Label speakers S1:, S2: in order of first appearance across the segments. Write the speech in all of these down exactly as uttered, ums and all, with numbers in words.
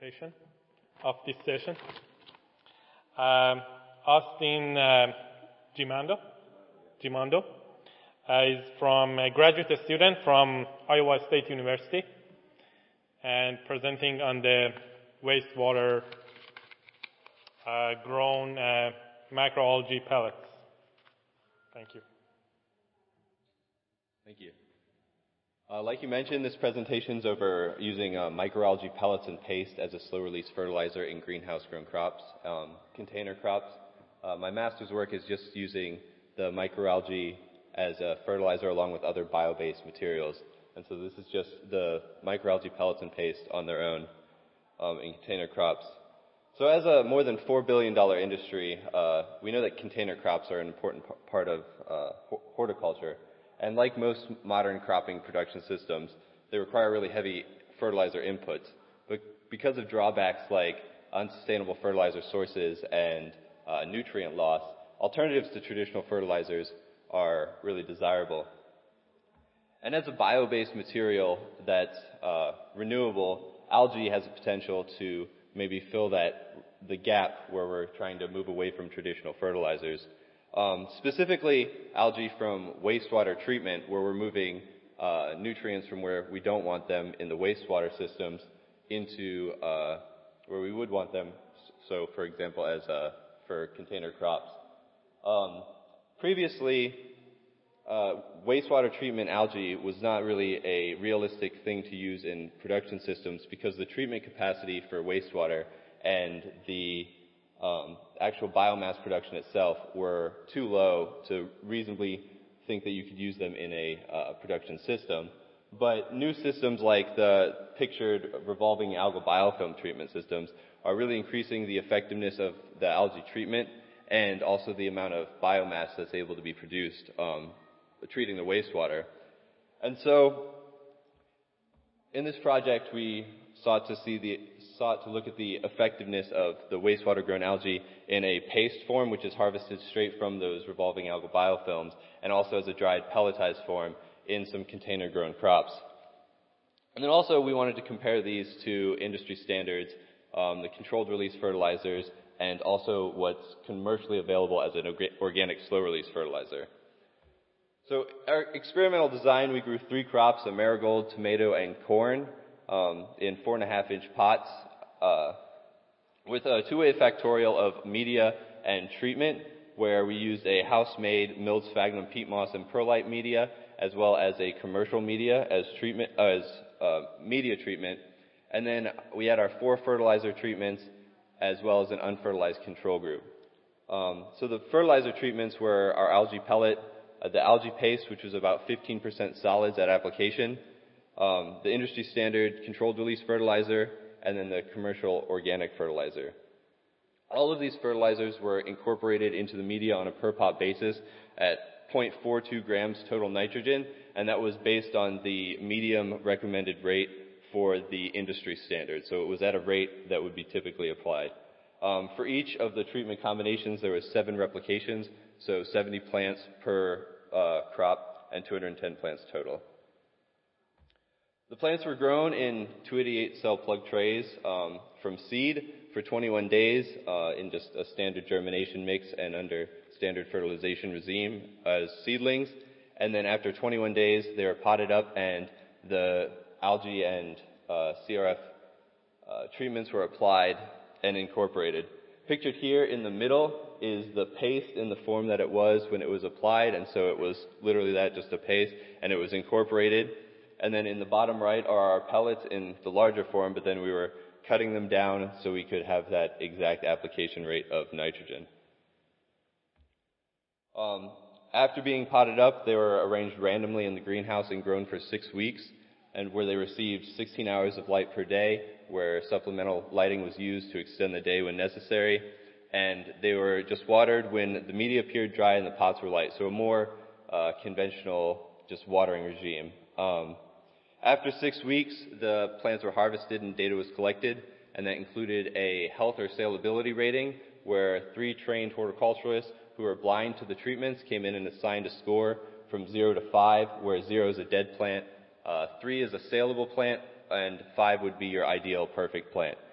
S1: presentation of this session. Um, Austin uh, Gimondo, Gimondo uh, is from a graduate student from Iowa State University and presenting on the wastewater uh, grown uh, microalgae pellets. Thank you.
S2: Thank you. Uh, like you mentioned, this presentation is over using uh, microalgae pellets and paste as a slow-release fertilizer in greenhouse-grown crops, um, container crops. Uh, my master's work is just using the microalgae as a fertilizer along with other bio-based materials. And so this is just the microalgae pellets and paste on their own um, in container crops. So as a more than four billion dollars industry, uh, we know that container crops are an important p- part of uh, horticulture. And like most modern cropping production systems, they require really heavy fertilizer inputs. But because of drawbacks like unsustainable fertilizer sources and uh, nutrient loss, alternatives to traditional fertilizers are really desirable. And as a bio-based material that's uh, renewable, algae has the potential to maybe fill that the gap where we're trying to move away from traditional fertilizers. Um, specifically, algae from wastewater treatment, where we're moving uh, nutrients from where we don't want them in the wastewater systems into uh, where we would want them. So, for example, as uh, for container crops. Um, previously, uh, wastewater treatment algae was not really a realistic thing to use in production systems because the treatment capacity for wastewater and the Um, actual biomass production itself were too low to reasonably think that you could use them in a uh, production system. But new systems like the pictured revolving algal biofilm treatment systems are really increasing the effectiveness of the algae treatment and also the amount of biomass that's able to be produced um, treating the wastewater. And so in this project we sought to see the sought to look at the effectiveness of the wastewater grown algae in a paste form, which is harvested straight from those revolving algal biofilms, and also as a dried pelletized form in some container grown crops. And then also we wanted to compare these to industry standards, um, the controlled release fertilizers, and also what's commercially available as an organic slow release fertilizer. So our experimental design, we grew three crops, a marigold, tomato, and corn, um, in four and a half inch pots, uh, with a two-way factorial of media and treatment, where we used a house-made milled sphagnum peat moss and perlite media, as well as a commercial media as treatment, as uh, media treatment. And then we had our four fertilizer treatments, as well as an unfertilized control group. Um, so the fertilizer treatments were our algae pellet, uh, the algae paste, which was about fifteen percent solids at application, Um, the industry standard controlled release fertilizer, and then the commercial organic fertilizer. All of these fertilizers were incorporated into the media on a per pot basis at zero point four two grams total nitrogen, and that was based on the medium recommended rate for the industry standard. So it was at a rate that would be typically applied. Um, for each of the treatment combinations, there was seven replications, so seventy plants per uh, crop and two hundred ten plants total. The plants were grown in two eighty-eight cell plug trays um, from seed for twenty-one days uh, in just a standard germination mix and under standard fertilization regime as seedlings. And then after twenty-one days, they were potted up and the algae and uh, C R F uh, treatments were applied and incorporated. Pictured here in the middle is the paste in the form that it was when it was applied, and so it was literally that, just a paste, and it was incorporated. And then in the bottom right are our pellets in the larger form, but then we were cutting them down so we could have that exact application rate of nitrogen. Um, after being potted up, they were arranged randomly in the greenhouse and grown for six weeks, and where they received sixteen hours of light per day, where supplemental lighting was used to extend the day when necessary. And they were just watered when the media appeared dry and the pots were light, so a more uh, conventional just watering regime. Um, After six weeks, the plants were harvested and data was collected, and that included a health or salability rating, where three trained horticulturalists who were blind to the treatments came in and assigned a score from zero to five, where zero is a dead plant, uh, three is a saleable plant, and five would be your ideal perfect plant.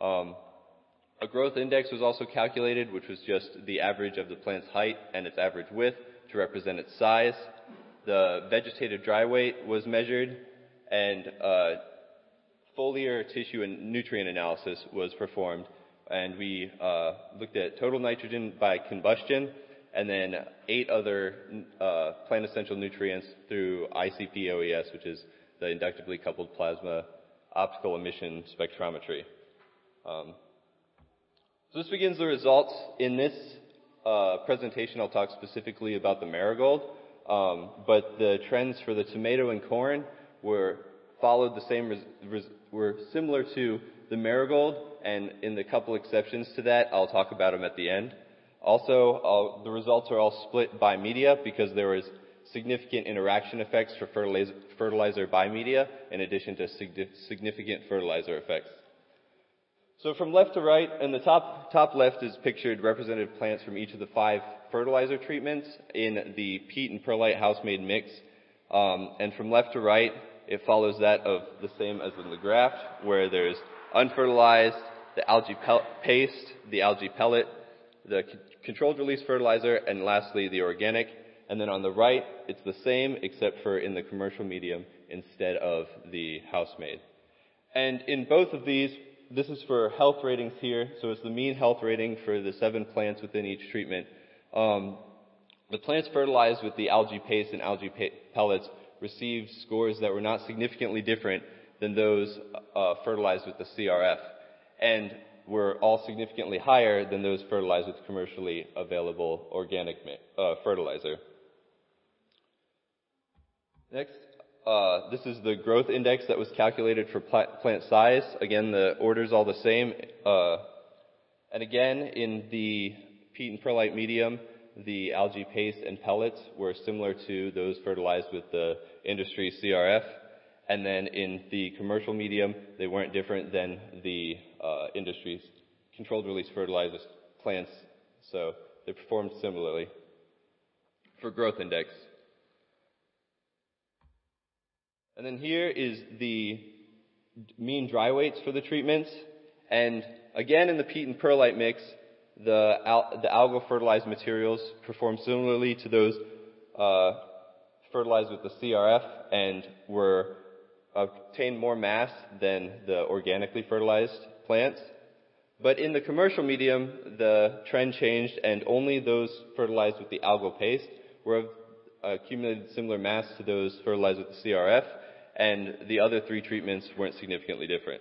S2: Um, a growth index was also calculated, which was just the average of the plant's height and its average width to represent its size. The vegetative dry weight was measured, and uh, foliar tissue and nutrient analysis was performed. And we uh, looked at total nitrogen by combustion, and then eight other uh, plant essential nutrients through I C P O E S, which is the inductively coupled plasma optical emission spectrometry. Um, so this begins the results. In this uh, presentation, I'll talk specifically about the marigold, um, but the trends for the tomato and corn were followed the same, res, res, were similar to the marigold, and in the couple exceptions to that, I'll talk about them at the end. Also, I'll, the results are all split by media because there was significant interaction effects for fertilizer, fertilizer by media, in addition to sig- significant fertilizer effects. So from left to right, and the top, top left is pictured representative plants from each of the five fertilizer treatments in the peat and perlite house-made mix. Um, and from left to right, it follows that of the same as in the graph, where there's unfertilized, the algae pel- paste, the algae pellet, the c- controlled release fertilizer, and lastly, the organic. And then on the right, it's the same, except for in the commercial medium instead of the house-made. And in both of these, this is for health ratings here, so it's the mean health rating for the seven plants within each treatment. Um, the plants fertilized with the algae paste and algae pe- pellets received scores that were not significantly different than those uh, fertilized with the C R F, and were all significantly higher than those fertilized with commercially available organic uh, fertilizer. Next, uh, this is the growth index that was calculated for pl- plant size. Again, the order's all the same. Uh, and again, in the peat and perlite medium, the algae paste and pellets were similar to those fertilized with the industry C R F. And then in the commercial medium, they weren't different than the uh, industry's controlled release fertilizer plants. So they performed similarly. For growth index. And then here is the mean dry weights for the treatments. And again, in the peat and perlite mix, the, al- the algal fertilized materials perform similarly to those uh, fertilized with the C R F and were obtained more mass than the organically fertilized plants. But in the commercial medium, the trend changed, and only those fertilized with the algal paste were accumulated similar mass to those fertilized with the C R F, and the other three treatments weren't significantly different.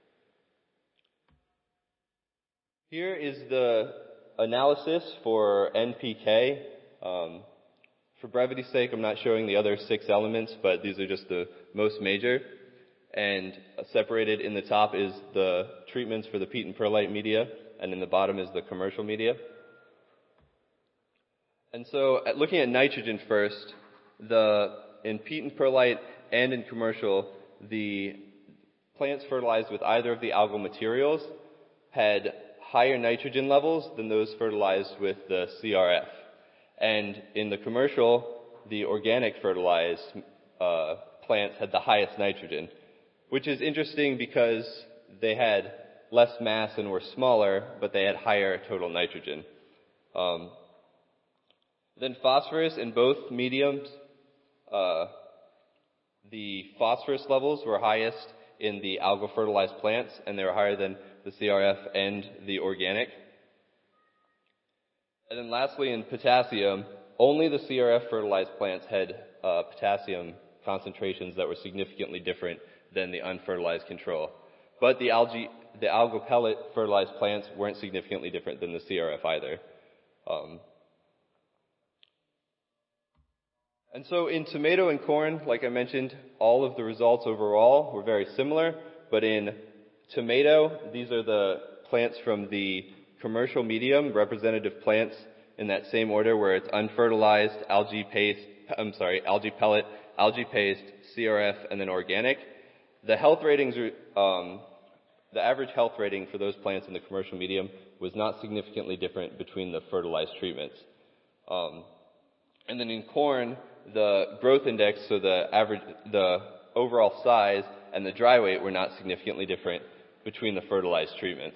S2: Here is the analysis for N P K. Um, for brevity's sake, I'm not showing the other six elements, but these are just the most major. And separated in the top is the treatments for the peat and perlite media, and in the bottom is the commercial media. And so, at looking at nitrogen first, the in peat and perlite and in commercial, the plants fertilized with either of the algal materials had higher nitrogen levels than those fertilized with the C R F. And in the commercial, the organic fertilized uh, plants had the highest nitrogen, which is interesting because they had less mass and were smaller, but they had higher total nitrogen. Um, then phosphorus in both mediums, uh, the phosphorus levels were highest in the algal fertilized plants, and they were higher than the C R F and the organic. And then lastly, in potassium, only the C R F fertilized plants had uh, potassium concentrations that were significantly different than the unfertilized control. But the algae, the algal pellet fertilized plants weren't significantly different than the C R F either. Um, and so in tomato and corn, like I mentioned, all of the results overall were very similar. But in tomato, these are the plants from the commercial medium, representative plants in that same order where it's unfertilized, algae paste, I'm sorry, algae pellet, algae paste, C R F, and then organic. The health ratings, um, the average health rating for those plants in the commercial medium was not significantly different between the fertilized treatments. Um, and then in corn, the growth index, so the average, the overall size and the dry weight were not significantly different between the fertilized treatments.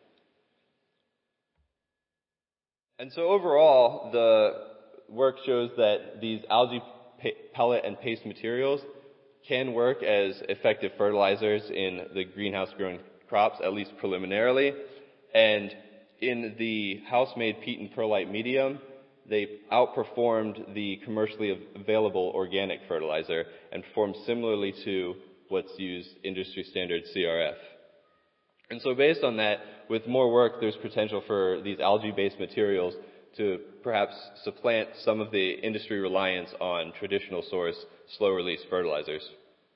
S2: And so overall, the work shows that these algae pellet and paste materials can work as effective fertilizers in the greenhouse-grown crops, at least preliminarily. And in the house-made peat and perlite medium, they outperformed the commercially available organic fertilizer and performed similarly to what's used industry standard C R F. And so based on that, with more work, there's potential for these algae-based materials to perhaps supplant some of the industry reliance on traditional source slow-release fertilizers.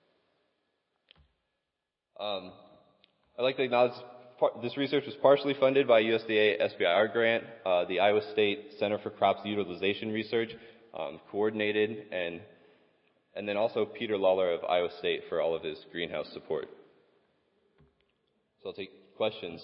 S2: Um, I'd like to acknowledge this research was partially funded by U S D A S B I R grant. Uh, the Iowa State Center for Crops Utilization Research um, coordinated, and and then also Peter Lawler of Iowa State for all of his greenhouse support. So I'll take questions.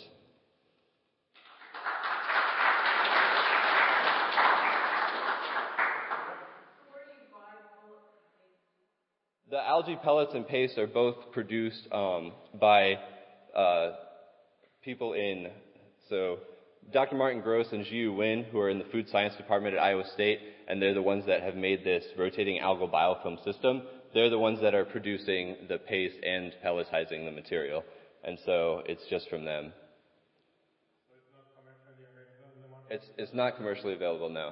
S2: The algae pellets and paste are both produced um, by uh, people in, so Doctor Martin Gross and Jiu Win, who are in the food science department at Iowa State, and they're the ones that have made this rotating algal biofilm system. They're the ones that are producing the paste and pelletizing the material. And so it's just from them.
S1: So it's not commercially available in the market?
S2: It's, it's not commercially available now.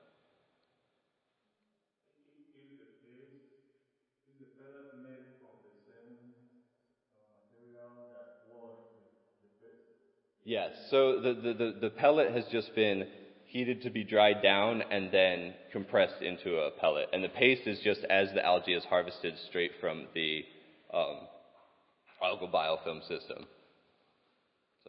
S3: Is the paste, is the pellet made from the same uh, material that was the, the paste?
S2: Yes. So the, the, the, the pellet has just been heated to be dried down and then compressed into a pellet. And the paste is just as the algae is harvested straight from the um, algal biofilm system. So.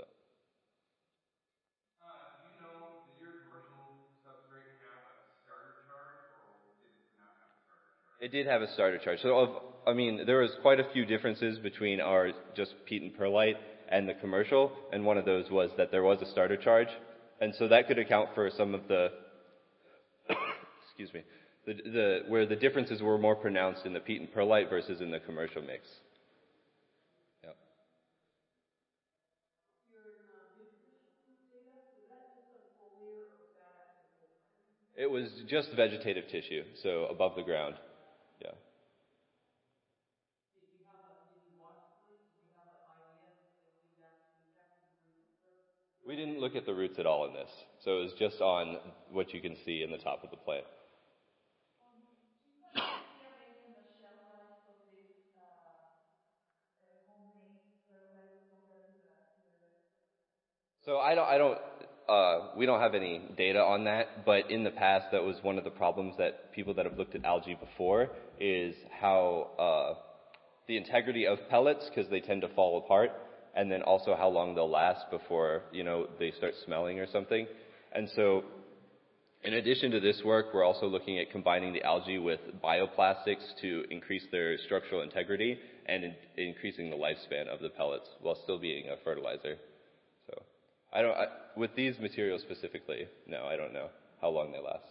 S4: Uh, do you know, did your commercial substrate have a starter charge, or did it not have a starter charge?
S2: It did have a starter charge. So, of, I mean, there was quite a few differences between our just peat and perlite and the commercial, and one of those was that there was a starter charge. And so that could account for some of the, excuse me, the, the, where the differences were more pronounced in the peat and perlite versus in the commercial mix. Yep. It was just vegetative tissue, so above the ground. Yeah.
S5: Did you have a, did you watch the roots? Did you have an idea if you actually tested the roots first?
S2: We didn't look at the roots at all in this, so it was just on what you can see in the top of the plant.
S6: Um, do you have any idea on the shelf life of this uh, uh, homemade fertilizer compared to the to the rest?
S2: So I don't, I don't, uh, we don't have any data on that, but in the past that was one of the problems that people that have looked at algae before is how uh, the integrity of pellets, because they tend to fall apart, and then also how long they'll last before, you know, they start smelling or something. And so in addition to this work, we're also looking at combining the algae with bioplastics to increase their structural integrity and in, increasing the lifespan of the pellets while still being a fertilizer. So I don't, I, with these materials specifically, no, I don't know how long they last.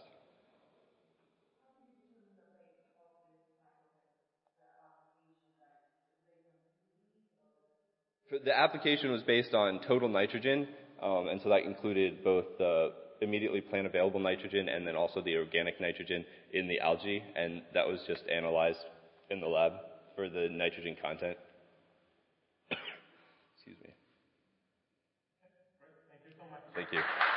S2: The application was based on total nitrogen, um, and so that included both the immediately plant available nitrogen and then also the organic nitrogen in the algae, and that was just analyzed in the lab for the nitrogen content. Excuse me.
S1: Thank you so much.
S2: Thank you.